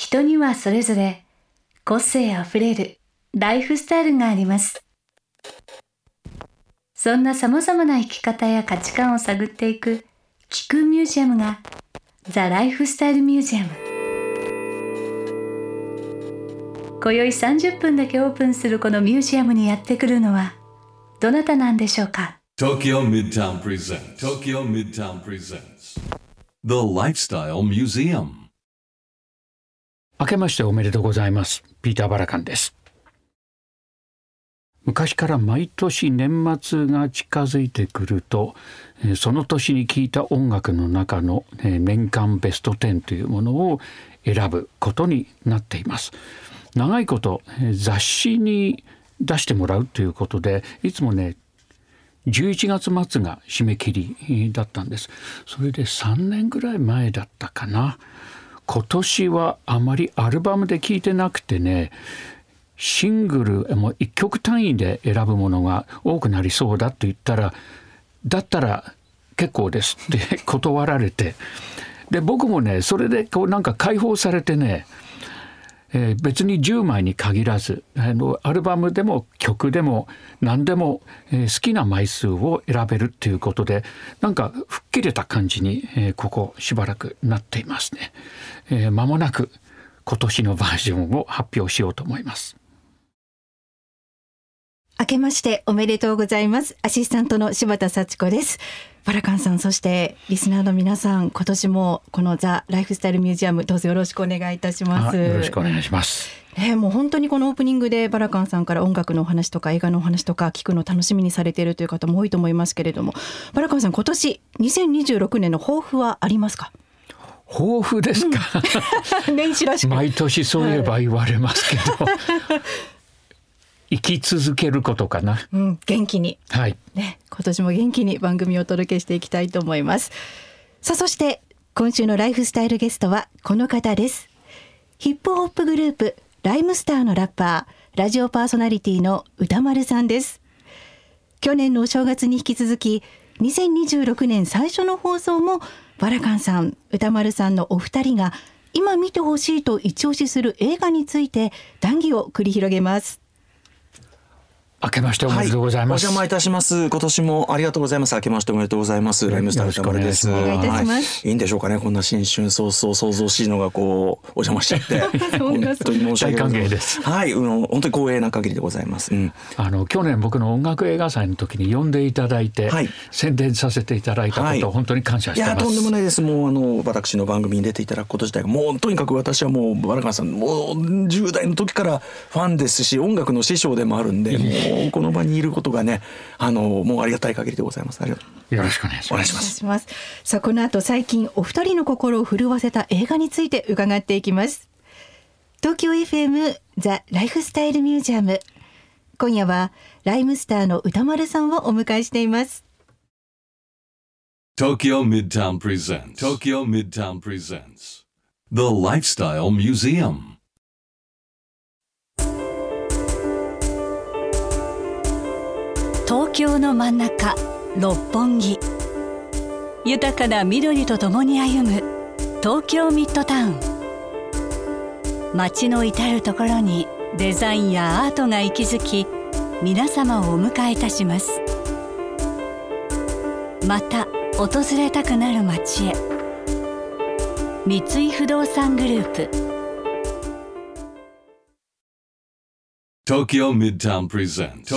人にはそれぞれ個性あふれるライフスタイルがあります。そんな様々な生き方や価値観を探っていく聞くミュージアムがザ・ライフスタイルミュージアム。今宵30分だけオープンするこのミュージアムにやってくるのはどなたなんでしょうか。 Tokyo Midtown presents The Lifestyle Museum。 明けましておめでとうございます。ピーター・バラカンです。昔から毎年年末が近づいてくると、その年に聴いた音楽の中の年間ベスト10というものを選ぶことになっています。長いこと雑誌に出してもらうということで、いつもね11月末が締め切りだったんです。それで3年ぐらい前だったかな。今年はあまりアルバムで聴いてなくてね、シングルも1曲単位で選ぶものが多くなりそうだと言ったら、だったら結構ですって断られて、で僕もねそれでなんか解放されてね、別に10枚に限らずアルバムでも曲でも何でも、好きな枚数を選べるっていうことで、なんか吹っ切れた感じに、ここしばらくなっていますね。間もなく今年のバージョンを発表しようと思います。 明けましておめでとうございます。アシスタントの柴田幸子です。バラカンさん、そしてリスナーの皆さん、今年もこのザ・ライフスタイルミュージアムどうぞよろしくお願いいたします。 よろしくお願いします。 もう本当にこのオープニングでバラカンさんから音楽のお話とか映画のお話とか聞くの楽しみにされているという方も多いと思いますけれども、バラカンさん、今年2026年の抱負はありますか？ 抱負ですか？ 年始らしく毎年そういえば言われますけど、生き続けることかな。 元気に、 はいね、今年も元気に番組をお届けしていきたいと思います。さあ、そして今週のライフスタイルゲストはこの方です。ヒップホップグループライムスターのラッパー、ラジオパーソナリティの歌丸さんです。去年のお正月に引き続き2026年最初の放送もバラカンさん、歌丸さんのお二人が今見てほしいと一押しする映画について談義を繰り広げます。 明けましておめでとうございます。 お邪魔いたします。今年もありがとうございます。明けましておめでとうございます。ライムスター歌丸です。 お願いいたします。 いいんでしょうかね、こんな新春早々騒々しいのがこうお邪魔しちゃって本当に申し訳ない。 大歓迎です。 はい、本当に光栄な限りでございます。 去年僕の音楽映画祭の時に呼んでいただいて、宣伝させていただいたことを本当に感謝しています。 いやとんでもないです。もう私の番組に出ていただくこと自体がもうとにかく私はもうバラカンさんもう10代の時からファンですし、音楽の師匠でもあるんで、もうこの場にいることがね、もうありがたい限りでございます。よろしくお願いします。 お願いします。さあ、この後最近お二人の心を震わせた映画について伺っていきます。東京 FM ザ・ライフスタイルミュージアム、今夜はライムスターの歌丸さんをお迎えしています。 Tokyo Midtown presents The Lifestyle Museum。 東京の真ん中、六本木。豊かな緑とともに歩む東京ミッドタウン。街の至るところにデザインやアートが息づき、皆様をお迎えいたします。また訪れたくなる街へ。三井不動産グループ。 Tokyo Midtown presents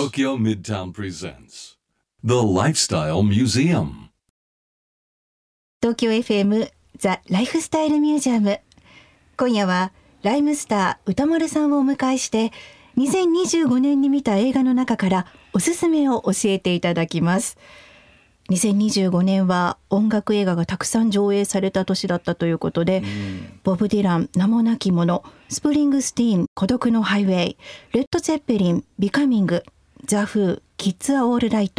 The Lifestyle Museum。 東京 FM ザ・ライフスタイルミュージアム、今夜はライムスター歌丸さんをお迎えして2025年に見た映画の中からおすすめを教えていただきます。2025年は音楽映画がたくさん上映された年だったということで、ボブ・ディラン、名もなきもの、スプリングスティーン、孤独のハイウェイ、レッド・ゼッペリン、ビカミング、ザ・フー、キッズ・ア・オール・ライト、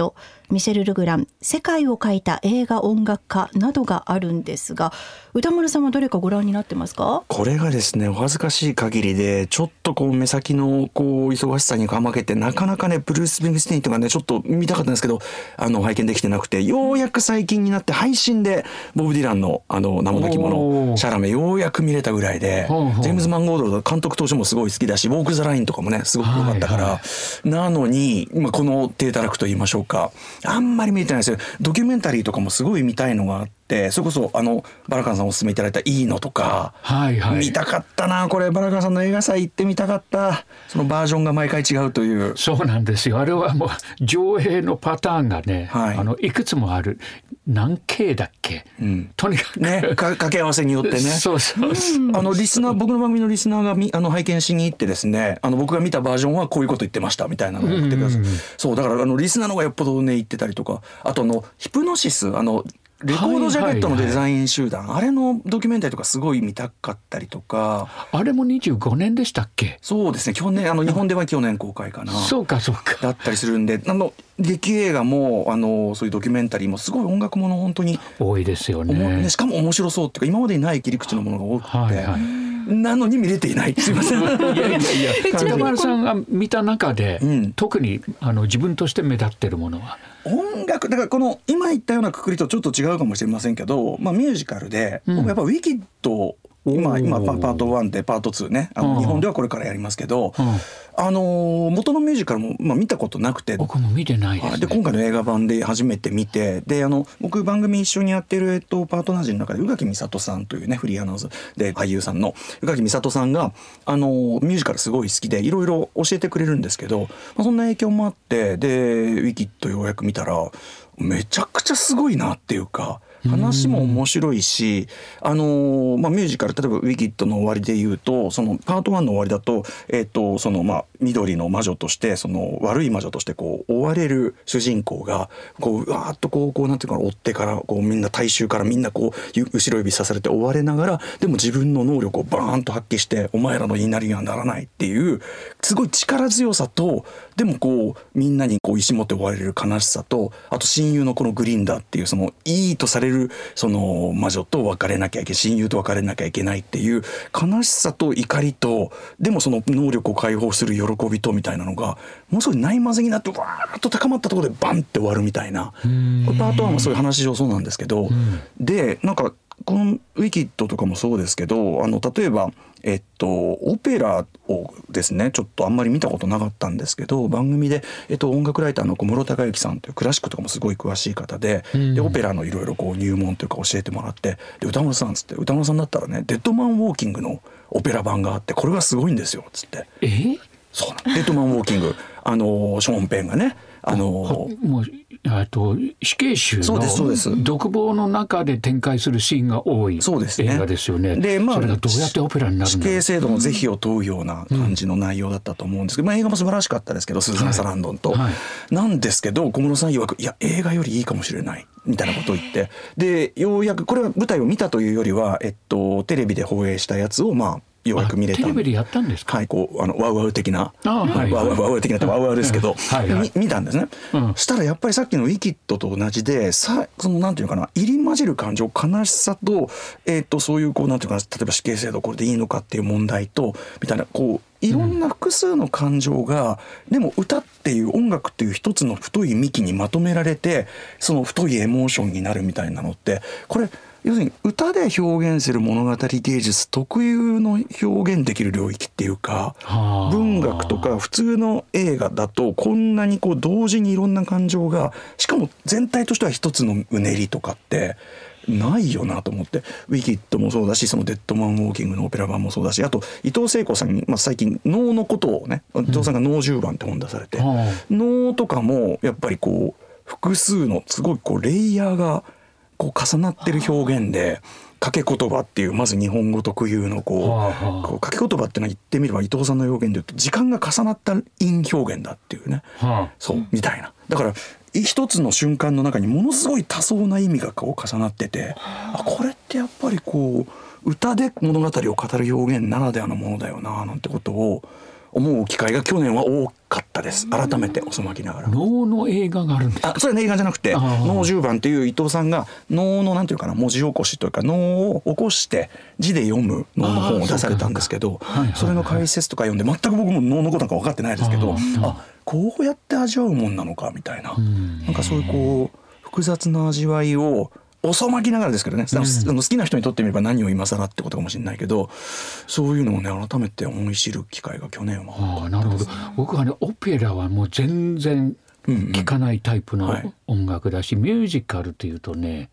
ミシェル・ルグラン、世界を描いた映画音楽家などがあるんですが、歌丸さんはどれかご覧になってますか？ これがですね、お恥ずかしい限りでちょっとこう目先のこう忙しさにかまけてなかなかねブルース・スプリングスティーンとかねちょっと見たかったんですけど拝見できてなくて、ようやく最近になって配信でボブ・ディランの名もなき者シャラメようやく見れたぐらいで、ジェームズ・マンゴードル監督当初もすごい好きだし、ウォーク・ザ・ラインとかもねすごく良かったから、なのに、この低たらくと言いましょうか、あんまり見れてないですよ。ドキュメンタリーとかもすごい見たいのがあって、それこそバラカンさんおすすめいただいたいいのとか、見たかったな。これバラカンさんの映画祭行ってみたかった。そのバージョンが毎回違うという。 そうなんですよ。あれはもう上映のパターンがね、いくつもある。何系だっけ、とにかくね、掛け合わせによってねそうリスナー、僕の番組のリスナーが拝見しに行ってですね、僕が見たバージョンはこういうこと言ってましたみたいなのを送ってください。そうだからリスナーの方がよっぽどね言ってたりとか、あとヒプノシスレコードジャケットのデザイン集団、あれのドキュメンタリーとかすごい見たかったりとか。 あれも25年でしたっけ？ そうですね、去年日本では去年公開かな。 そうかだったりするんで、劇映画もそういうドキュメンタリーもすごい音楽もの本当に多いですよね。 しかも面白そうっていうか、今までにない切り口のものが多くて、なのに見れていない。すいません。 歌丸さんが見た中で、特に自分として目立ってるものは音楽だから、この今言ったようなくくりとちょっと違うかもしれませんけど、ミュージカルで、僕やっぱウィキッド今パート1でパート2ね、日本ではこれからやりますけど、元のミュージカルも、見たことなくて、 僕も見てないですね。 で今回の映画版で初めて見て、で僕番組一緒にやってるパートナー陣の中で宇垣美里さんというねフリーアナウンサーで俳優さんの宇垣美里さんがミュージカルすごい好きでいろいろ教えてくれるんですけど、そんな影響もあって、でウィキッドようやく見たらめちゃくちゃすごいなっていうか、話も面白いし、ミュージカル、例えばウィキッドの終わりで言うと、そのパート1の終わりだと、緑の魔女として、その悪い魔女としてこう追われる主人公がこうわーっとこうなんていうか追ってからこうみんな大衆からみんなこう後ろ指さされて追われながら、でも自分の能力をバーンと発揮してお前らの言いなりにはならないっていうすごい力強さと、でもこうみんなにこう石持って追われる悲しさと、あと親友のこのグリンダっていうそのいいとされるその魔女と別れなきゃいけない、親友と別れなきゃいけないっていう悲しさと怒りと、でもその能力を解放する喜びとみたいなのがものすごいないまぜになってわーっと高まったところでバンって終わるみたいな。パート1はそういう話上そうなんですけど、でなんかこのウィキッドとかもそうですけど、例えばオペラをですねちょっとあんまり見たことなかったんですけど、番組で、音楽ライターの小室孝之さんというクラシックとかもすごい詳しい方で、でオペラのいろいろこう入門というか教えてもらって、で歌丸さんっつって、歌丸さんだったらねデッドマンウォーキングのオペラ版があって、これがすごいんですよっつって。そうデッドマンウォーキングショーン・ペンがねもう死刑囚の独房の中で展開するシーンが多い映画ですよね。 でそれがどうやってオペラになるのか、 死刑制度の是非を問うような感じの内容だったと思うんですけど、映画も素晴らしかったですけど、スーザン・サランドンと、なんですけど小室さん曰くいや映画よりいいかもしれないみたいなことを言って、でようやくこれは舞台を見たというよりは、テレビで放映したやつをようやく見れた。 テレビでやったんですか？ はい、こうワウワウ的なワウワウ的なってワウワウですけど見たんですね。したらやっぱりさっきのウィキッドと同じで、そのなんていうかな、入り混じる感情、悲しさとそういうこうなんていうかな、例えば死刑制度これでいいのかっていう問題とみたいな、こういろんな複数の感情が、でも歌っていう音楽っていう一つの太い幹にまとめられて、その太いエモーションになるみたいなのって、これ要するに歌で表現する物語芸術特有の表現できる領域っていうか、文学とか普通の映画だとこんなにこう同時にいろんな感情が、しかも全体としては一つのうねりとかってないよなと思って、ウィキッドもそうだし、そのデッドマンウォーキングのオペラ版もそうだし、あと伊藤聖子さんに、最近能のことをね、伊藤さんが能10番って本出されて、能とかもやっぱりこう複数のすごいこうレイヤーがこう重なってる表現で、掛け言葉っていうまず日本語特有のこう掛け言葉っていうのは言ってみれば伊藤さんの表現で言うと時間が重なった韻表現だっていうね、そうみたいな。だから一つの瞬間の中にものすごい多層な意味がこう重なってて、これってやっぱりこう歌で物語を語る表現ならではのものだよななんてことを思う機会が去年は多かったです。改めて遅まきながら。 能の映画があるんですか？ それは映画じゃなくて能10番っていう伊藤さんが能のなんていうかな文字起こしというか能を起こして字で読む能の本を出されたんですけど、それの解説とか読んで全く僕も能のことなんか分かってないですけど、こうやって味わうもんなのかみたいな、なんかそういうこう複雑な味わいを遅まきながらですけどね、好きな人にとってみれば何を今更ってことかもしれないけど、そういうのをね改めて思い知る機会が去年は多かったですね。 なるほど。僕はねオペラはもう全然聴かないタイプの音楽だし、ミュージカルっていうとね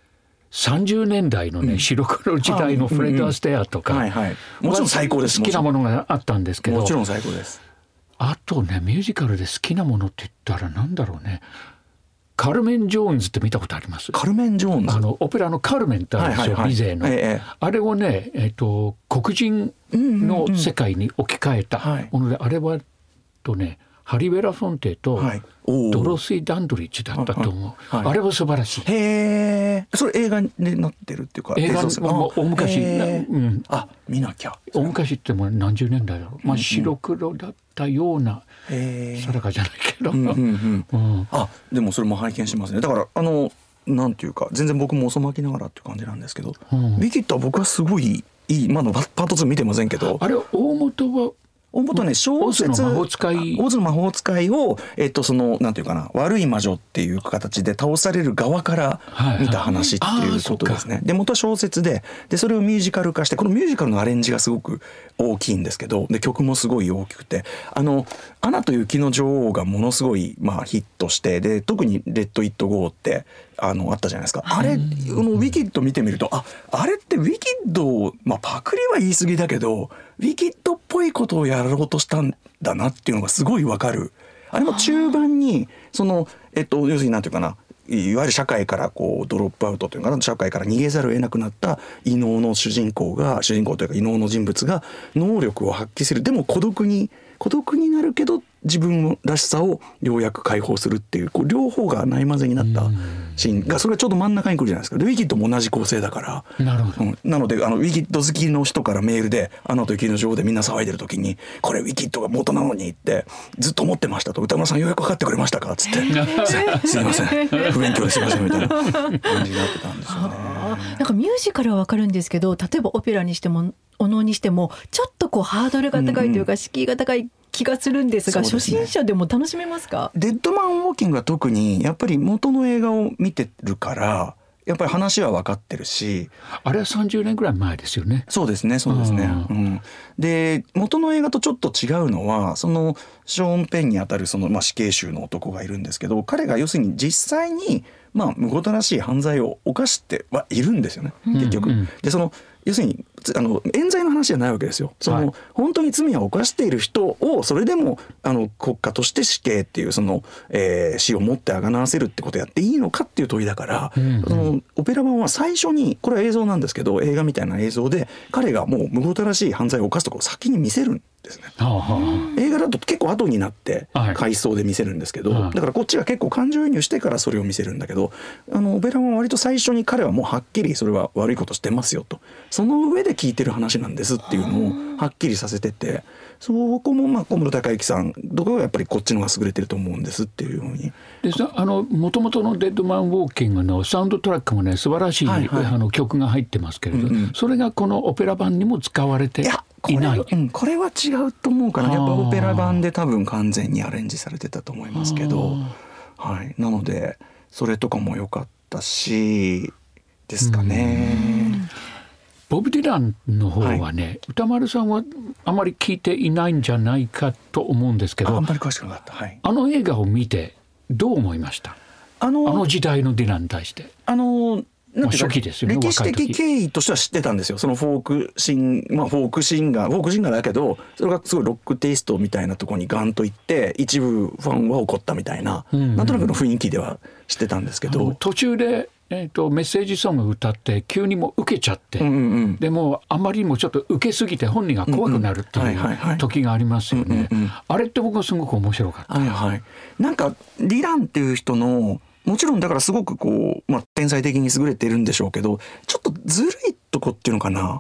30年代のね、白黒時代のフレッド・アステアとか、 もちろん最高です。 好きなものがあったんですけど、 もちろん最高です。 あとねミュージカルで好きなものって言ったらなんだろうね、カルメン・ジョーンズって見たことあります？カルメン・ジョーンズ、 オペラのカルメンってあるんですよ、ビゼーの、あれをね、黒人の世界に置き換えたもので、あれはねハリ・ベラフォンテとドロシー・ダンドリッジだったと思う、あれは素晴らしい。 へー、それ映画になってるっていうか、 映画も大昔、 見なきゃ。 大昔ってもう何十年代だろう、白黒だったような、定かじゃないけど、 でもそれも拝見しますね。だからなんていうか全然僕も遅まきながらっていう感じなんですけど、ウィキッドは僕はすごいいい、パート2見てませんけど、 あれ大元はね、小説オズの魔法使い、 オズの魔法使いをそのなんていうかな、悪い魔女っていう形で倒される側から見た話っていうことですね。で元は小説でそれをミュージカル化して、このミュージカルのアレンジがすごく大きいんですけど、で曲もすごい大きくて、アナと雪の女王がものすごいヒットして、で特にレッド・イット・ゴーってあったじゃないですか。あれウィキッド見てみると、あれってウィキッド、パクリは言い過ぎだけどウィキッドっぽいことをやろうとしたんだなっていうのがすごいわかる。あれも中盤に要するになんていうかな、いわゆる社会からこうドロップアウトというかな、社会から逃げざるを得なくなった異能の主人公というか異能の人物が能力を発揮する。でも孤独になるけど自分らしさをようやく解放するっていう、両方がないまぜになったシーンが、それがちょうど真ん中に来るじゃないですか。でウィキッドも同じ構成だから、なるほど、なのでウィキッド好きの人からメールで「アナと雪の女王」でみんな騒いでる時に「これウィキッドが元なのに」ってずっと思ってましたと、歌村さんようやく分かってくれましたかっつってすいません不勉強ですいませんみたいな感じになってたんですよね。 なんかミュージカルは分かるんですけど、例えばオペラにしてもお能にしてもちょっとハードルが高いというか、敷居が高い気がするんですが、初心者でも楽しめますか？ デッドマンウォーキングは特にやっぱり元の映画を見てるからやっぱり話は分かってるし、 あれは30年ぐらい前ですよね。 そうですね、で元の映画とちょっと違うのは、そのショーン・ペンにあたる死刑囚の男がいるんですけど、彼が要するに実際にむごたらしい犯罪を犯してはいるんですよね、結局。で要するに冤罪の話じゃないわけですよ。本当に罪を犯している人をそれでも国家として死刑っていう死をもってあがなわせるってことをやっていいのかっていう問いだから、オペラ版は最初に、これは映像なんですけど映画みたいな映像で彼がもうむごたらしい犯罪を犯すところを先に見せるんですね。映画だと結構後になって回想で見せるんですけど、だからこっちが結構感情移入してからそれを見せるんだけど、オペラ版は割と最初に彼はもうはっきりそれは悪いことしてますよと、その上で聞いてる話なんですっていうのをはっきりさせてて、そこも小室孝之さんとかはやっぱりこっちの方が優れてると思うんですっていうふうに。 で元々のデッドマンウォーキングのサウンドトラックもね素晴らしい、曲が入ってますけれど、それがこのオペラ版にも使われていない。 これは違うと思うかな。やっぱオペラ版で多分完全にアレンジされてたと思いますけど、なのでそれとかも良かったしですかね。 ボブ・ディランの方はね、歌丸さんはあまり聞いていないんじゃないかと思うんですけど、 あんまり詳しくなかった、 あの映画を見てどう思いました？あの時代のディランに対して。初期ですよね。 歴史的経緯としては知ってたんですよ。そのフォークシンガーだけど、それがすごいロックテイストみたいなところにガンといって一部ファンは怒ったみたいな、なんとなくの雰囲気では知ってたんですけど、 途中でメッセージソング歌って急にも受けちゃって、でもあまりにもちょっと受けすぎて本人が怖くなるっていう時がありますよね。あれって僕はすごく面白かった。 なんかディランっていう人のもちろんだからすごく天才的に優れているんでしょうけど、ちょっとずるいとこっていうのかな、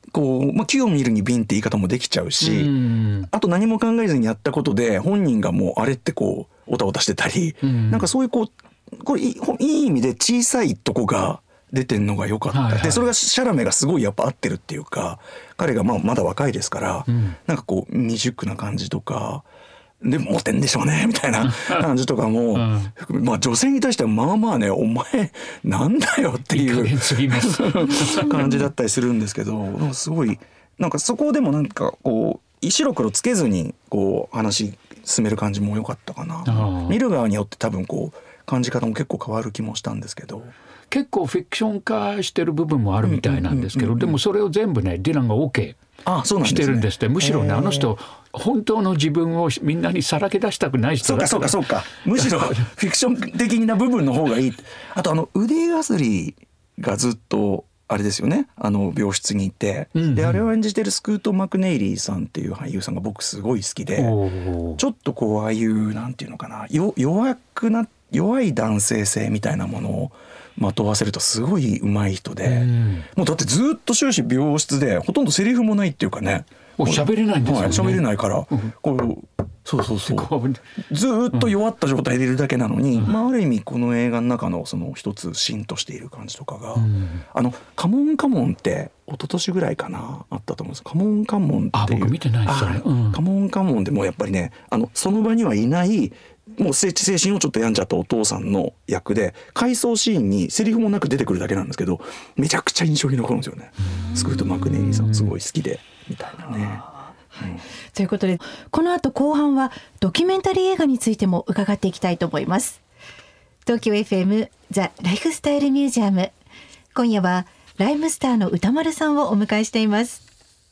こう、木を見るに瓶って言い方もできちゃうし、あと何も考えずにやったことで本人がもうあれってこうおたおたしてたり、なんかそういうこれいい意味で小さいとこが出てんのが良かった、でそれがシャラメがすごいやっぱ合ってるっていうか、彼がまだ若いですから、なんかこう未熟な感じとかでモテんでしょうねみたいな感じとかも、女性に対してはねお前なんだよっていう感じだったりするんですけど、すごいなんかそこでもなんかこう白黒つけずにこう話進める感じも良かったかな。見る側によって多分こう感じ方も結構変わる気もしたんですけど、 結構フィクション化してる部分もあるみたいなんですけど、でもそれを全部ねディランが OK してるんですって。むしろね、あの人本当の自分をみんなにさらけ出したくない人だから。 そうかむしろフィクション的な部分の方がいい。あとウディ・ガスリーがずっとあれですよね、病室にいて、であれを演じてるスクート・マクネイリーさんっていう俳優さんが僕すごい好きで、ちょっとこうああいうなんていうのかな、弱い男性性みたいなものをまとわせるとすごい上手い人で、もうだってずっと終始病室でほとんどセリフもないっていうかね、 喋れないんですよね。 喋れないから、そうずっと弱った状態でいるだけなのに、ある意味この映画の中のその一つシーンとしている感じとかが、カモンカモンって一昨年ぐらいかなあったと思うんです。カモンカモンっていう、 僕見てないですそれ。 カモンカモンでもやっぱりね、その場にはいないもう精神をちょっと病んじゃったお父さんの役で、回想シーンにセリフもなく出てくるだけなんですけど、めちゃくちゃ印象に残るんですよね。スクート・マクネイリーさんすごい好きでみたいなね。 ということで、この後後半はドキュメンタリー映画についても伺っていきたいと思います。東京 FM ザ・ライフスタイルミュージアム、今夜はライムスターの歌丸さんをお迎えしています。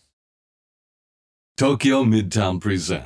Tokyo Midtown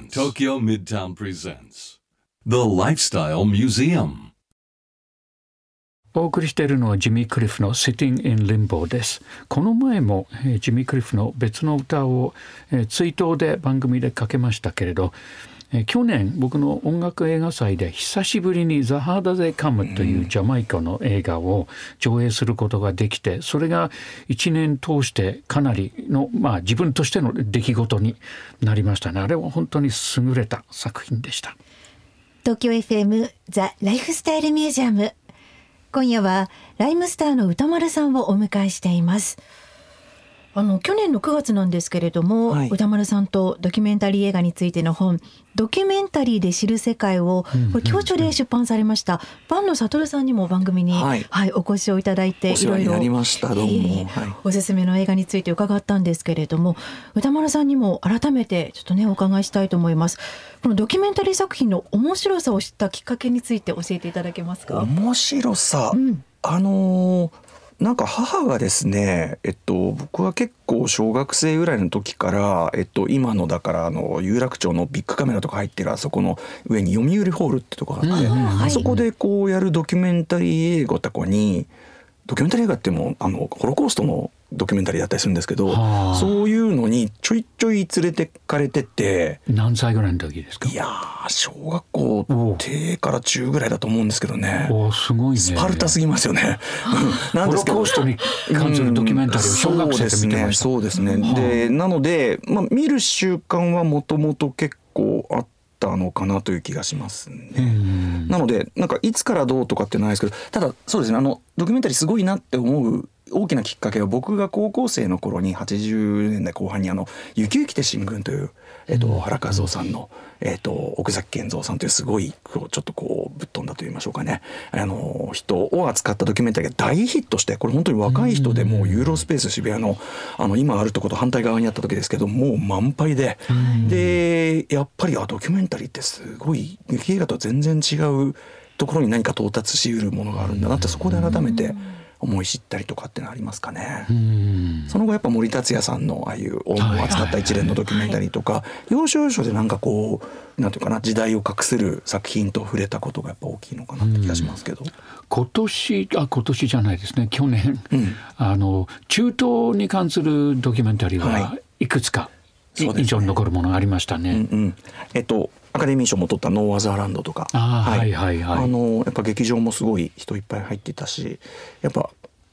presents The Lifestyle Museum。 お送りしているのはジミー・クリフの Sitting in Limbo です。この前もジミー・クリフの別の歌を追悼で番組でかけましたけれど、去年僕の音楽映画祭で久しぶりに The Harder They Come というジャマイカの映画を上映することができて、それが1年通してかなりの、自分としての出来事になりましたね。あれは本当に優れた作品でした。 東京 FM ザ・ライフスタイルミュージアム、今夜はライムスターの歌丸さんをお迎えしています。去年の9月なんですけれども、歌丸さんとドキュメンタリー映画についての本、ドキュメンタリーで知る世界をこれ共著で出版されました坂野悟さんにも番組に、お越しをいただいて、いろいろおすすめの映画について伺ったんですけれども、歌丸さんにも改めてちょっとねお伺いしたいと思います。このドキュメンタリー作品の面白さを知ったきっかけについて教えていただけますか。 面白さ、なんか母がですね、僕は結構小学生ぐらいの時から、今のだから有楽町のビッグカメラとか入ってるあそこの上に読売ホールってとこがあって、あそこでこうやるドキュメンタリー映画とかに、ドキュメンタリー映画ってもホロコーストのドキュメンタリーだったりするんですけど、そういうのにちょいちょい連れてかれてて。 何歳ぐらいの時ですか。 いや小学校低から中ぐらいだと思うんですけどね。 すごいね。 スパルタすぎますよね。 なんですけどホロコーストに関するドキュメンタリーを小学生で見てました。 そうですね。でなので、見る習慣はもともと結構あったのかなという気がしますね。なのでなんかいつからどうとかってないですけど、ただそうですね、ドキュメンタリーすごいなって思う大きなきっかけは、僕が高校生の頃に80年代後半にゆきゆきて新軍という、原和夫さんの、奥崎健三さんというすごいちょっとこうぶっ飛んだと言いましょうかね、人を扱ったドキュメンタリーが大ヒットして、これ本当に若い人でもうユーロスペース渋谷の今あるところと反対側にあった時ですけど、もう満杯で、でやっぱりドキュメンタリーってすごい劇映画とは全然違うところに何か到達しうるものがあるんだなって、そこで改めて思い知ったりとかってのありますかね。その後やっぱ森達也さんのああいう音を扱った一連のドキュメンタリーとか、要所要所でなんかこうなんていうかな、時代を画する作品と触れたことがやっぱ大きいのかなって気がしますけど、 今年じゃないですね、去年、中東に関するドキュメンタリーはいくつか印象に残るものがありましたね。 アカデミー賞も取ったノーアザーランドとか、やっぱ劇場もすごい人いっぱい入っていたし、やっぱ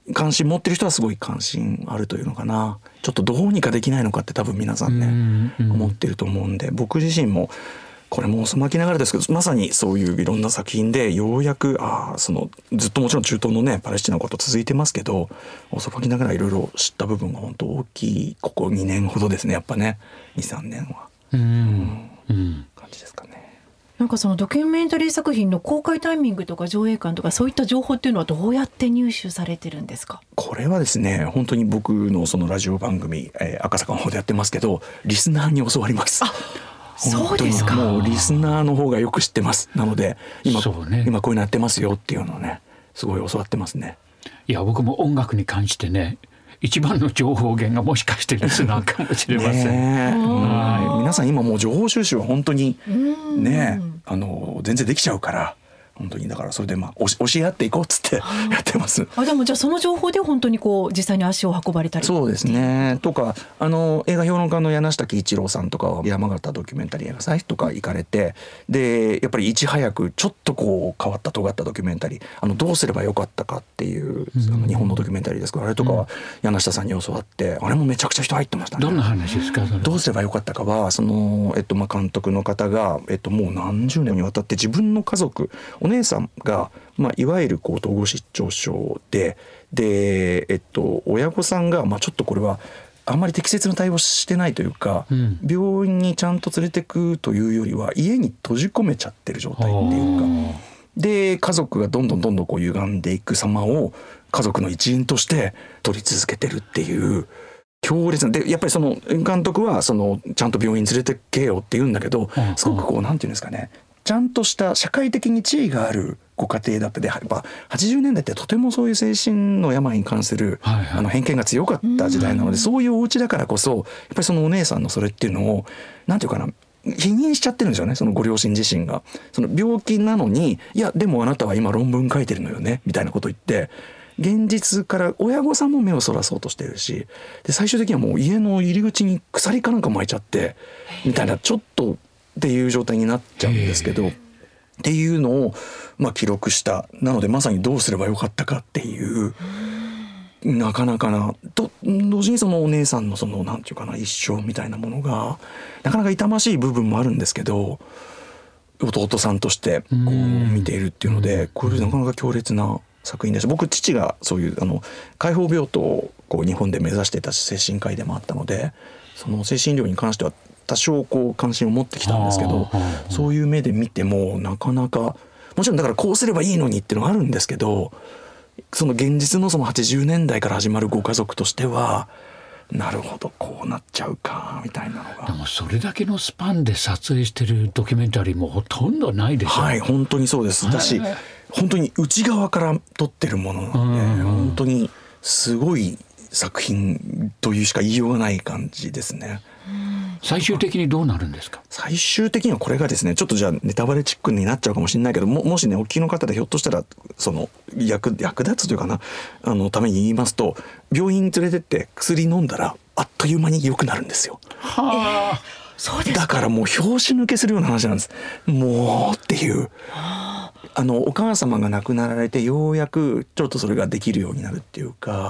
関心持ってる人はすごい関心あるというのかな。ちょっとどうにかできないのかって多分皆さんね、思ってると思うんで、僕自身もこれも遅まきながらですけど、まさにそういういろんな作品でようやくずっともちろん中東のねパレスチナのこと続いてますけど、遅まきながらいろいろ知った部分が本当大きいここ2年ほどですね、やっぱね 2,3 年は感じですかね。 なんかそのドキュメンタリー作品の公開タイミングとか上映館とかそういった情報っていうのはどうやって入手されてるんですか？ これはですね、本当に僕のそのラジオ番組、赤坂の方でやってますけど、リスナーに教わります。 そうですか。 もうリスナーの方がよく知ってます。なので今こういうのやってますよっていうのをね、すごい教わってますね。 いや僕も音楽に関してね、一番の情報源がもしかしてリスナーかもしれません。 皆さん今もう情報収集は本当にね、全然できちゃうから、本当にだからそれで教え合っていこうっつってやってます。 でもじゃあその情報で本当にこう実際に足を運ばれたり。 そうですね。とか映画評論家の柳下喜一郎さんとかは山形ドキュメンタリー映画祭とか行かれて、でやっぱりいち早くちょっとこう変わった尖ったドキュメンタリー、どうすればよかったかっていう日本のドキュメンタリーですけど、あれとかは柳下さんに教わって、あれもめちゃくちゃ人入ってましたね。 どんな話ですか？ どうすればよかったかは監督の方が、もう何十年にわたって自分の家族、お姉さんが、いわゆる統合失調症で、親御さんが、ちょっとこれはあんまり適切な対応してないというか、病院にちゃんと連れてくというよりは家に閉じ込めちゃってる状態っていうか、で家族がどんどんこう歪んでいく様を家族の一員として撮り続けてるっていう強烈なで、やっぱりその監督はちゃんと病院連れてけよって言うんだけど、すごくなんていうんですかね、ちゃんとした社会的に地位があるご家庭だったで、やっぱ80年代ってとてもそういう精神の病に関する、偏見が強かった時代なので、そういうお家だからこそやっぱりそのお姉さんのそれっていうのをなんていうかな、否認しちゃってるんですよね、そのご両親自身が。その病気なのに、いやでもあなたは今論文書いてるのよねみたいなこと言って、現実から親御さんも目をそらそうとしてるし、で最終的にはもう家の入り口に鎖かなんか巻いちゃってみたいな、ちょっとっていう状態になっちゃうんですけど、っていうのを記録した。なのでまさにどうすればよかったかっていう、なかなかなと同時にそのお姉さんのそのなんていうかな、一生みたいなものがなかなか痛ましい部分もあるんですけど、弟さんとしてこう見ているっていうので、これなかなか強烈な作品でした。僕父がそういう解放病棟をこう日本で目指していた精神科医でもあったので、その精神医療に関しては多少こう関心を持ってきたんですけど、そういう目で見てもなかなか、もちろんだからこうすればいいのにっていうのがあるんですけど、その現実のその80年代から始まるご家族としては、なるほどこうなっちゃうかみたいなのが。 でもそれだけのスパンで撮影してるドキュメンタリーもほとんどないでしょ。 はい、本当にそうです。だし本当に内側から撮ってるものなので、本当にすごい作品というしか言いようがない感じですね。 最終的にどうなるんですか？ 最終的にはこれがですね、ちょっとじゃあネタバレチックになっちゃうかもしれないけど、もしねお聞きの方でひょっとしたらその役立つというかな、ために言いますと、病院に連れてって薬飲んだらあっという間に良くなるんですよ。 そうですか。 だからもう拍子抜けするような話なんです。もうっていうお母様が亡くなられてようやくちょっとそれができるようになるっていうか、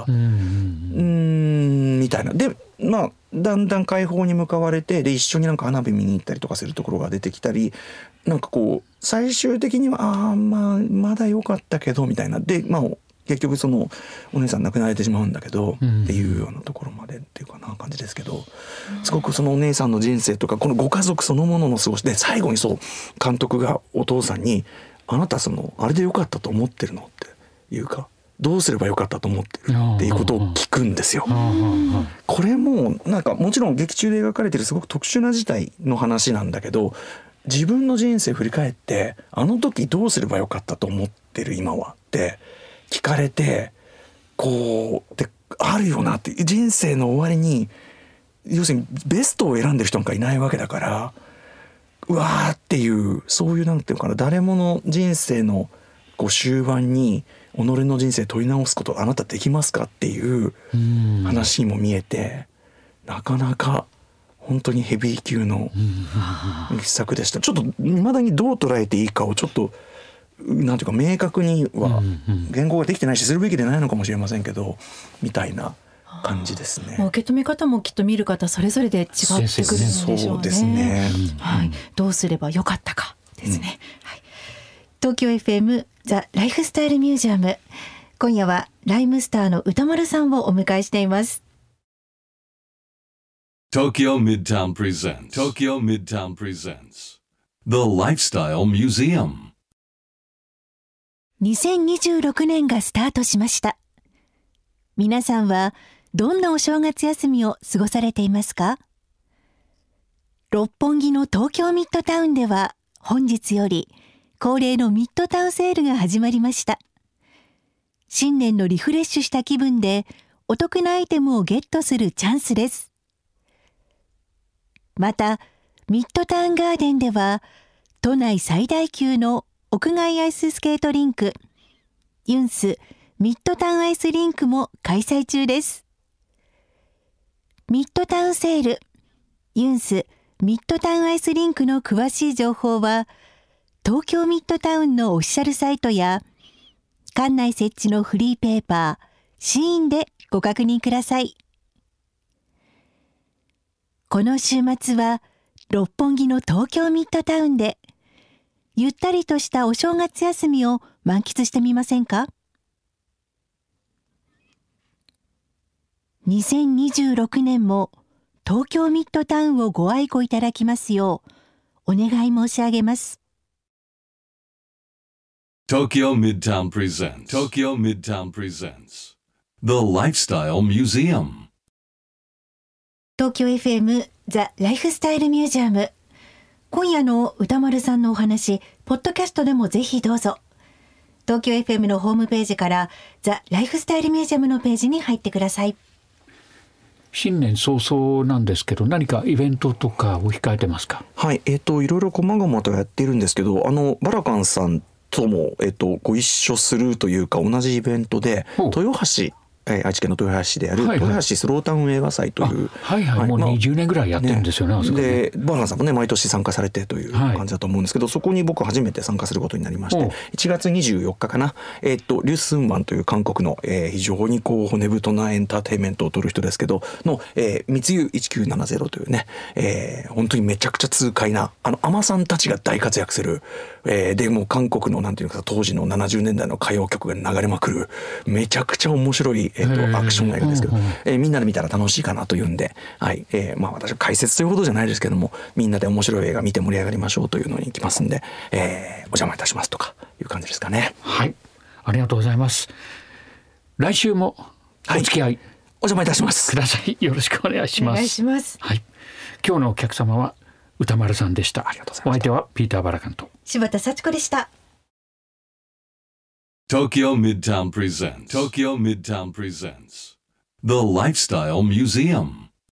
みたいな。でだんだん解放に向かわれて、で一緒になんか花火見に行ったりとかするところが出てきたり、なんかこう最終的にはまだ良かったけどみたいなで、結局そのお姉さん亡くなられてしまうんだけど、っていうようなところまでっていうかな感じですけど、すごくそのお姉さんの人生とかこのご家族そのものの過ごしで、最後にそう監督がお父さんに、あなたあれで良かったと思ってるのっていうか、どうすればよかったと思ってるっていうことを聞くんですよ。これもなんかもちろん劇中で描かれてるすごく特殊な事態の話なんだけど、自分の人生振り返ってあの時どうすればよかったと思ってる今はって聞かれて、こうであるよなって、人生の終わりに要するにベストを選んでる人なんかいないわけだから、うわーっていう、そういうなんていうかな、誰もの人生のこう終盤に己の人生問い直すことあなたできますかっていう話にも見えて、なかなか本当にヘビー級の一作でした。ちょっと未だにどう捉えていいかをちょっとなんていうか明確には言語ができてないしするべきでないのかもしれませんけどみたいな感じですね。 受け止め方もきっと見る方それぞれで違ってくるんでしょうね。 そうですね、 はい、どうすればよかったかですね、はい、東京 FM ザ・ライフスタイルミュージアム、今夜はライムスターの歌丸さんをお迎えしています。 Tokyo Midtown presents The Lifestyle Museum. 2026年がスタートしました。皆さんはどんなお正月休みを過ごされていますか？六本木の東京ミッドタウンでは本日より恒例のミッドタウンセールが始まりました。新年のリフレッシュした気分でお得なアイテムをゲットするチャンスです。またミッドタウンガーデンでは都内最大級の屋外アイススケートリンクユンスミッドタウンアイスリンクも開催中です。ミッドタウンセールユンスミッドタウンアイスリンクの詳しい情報は東京ミッドタウンのオフィシャルサイトや館内設置のフリーペーパーシーンでご確認ください。この週末は六本木の東京ミッドタウンでゆったりとしたお正月休みを満喫してみませんか？2026年も東京ミッドタウンをご愛顧いただきますようお願い申し上げます。 Tokyo Midtown presents The Lifestyle Museum. 東京 FM ザ・ライフスタイルミュージアム、今夜の歌丸さんのお話ポッドキャストでもぜひどうぞ。東京 FM のホームページからザ・ライフスタイルミュージアムのページに入ってください。 新年早々なんですけど何かイベントとかを控えてますか？ はい、いろいろ細々とやっているんですけどバラカンさんとも、ご一緒するというか同じイベントで豊橋愛知県の豊橋市である豊橋スロータウン映画祭という、 もう20年ぐらいやってるんですよね。あそこねでバーナーさんもね毎年参加されてという感じだと思うんですけど、そこに僕初めて参加することになりまして1月24日かな、リュースンワンという韓国の、非常に骨太なエンターテインメントを撮る人ですけどの、密輸1970というね、本当にめちゃくちゃ痛快なアマさんたちが大活躍する、でもう韓国のなんていうか当時の70年代の歌謡曲が流れまくるめちゃくちゃ面白いアクション映画ですけど、みんなで見たら楽しいかなというんで、はい私は解説ということじゃないですけどもみんなで面白い映画見て盛り上がりましょうというのに行きますんで、お邪魔いたしますとかいう感じですかね。 はい、ありがとうございます。来週もお付き合い、 お邪魔いたしますください。よろしくお願いします。 お願いします。 はい、今日のお客様は歌丸さんでした。 ありがとうございました。 お相手はピーター・バラカンと柴田幸子でした。 Tokyo Midtown presents The Lifestyle Museum.